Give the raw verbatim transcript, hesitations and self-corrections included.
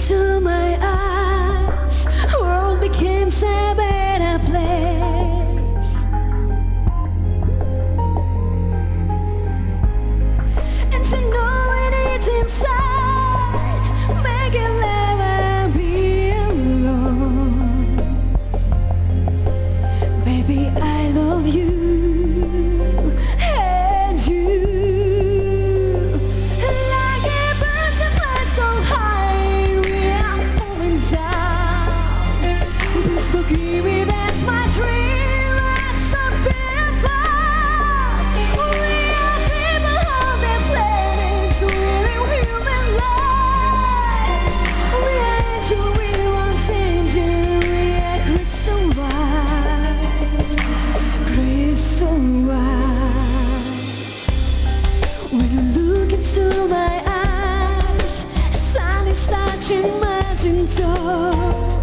into my eyes, world became a better place. And to know it is inside, make it never be alone. Baby, I love you. Forgive me, that's my dream. I'm so beautiful. We are people on their planets, living human life. We are angel, we want angel. We are crystal white, crystal white. When you look into my eyes, sun is touching mountain top.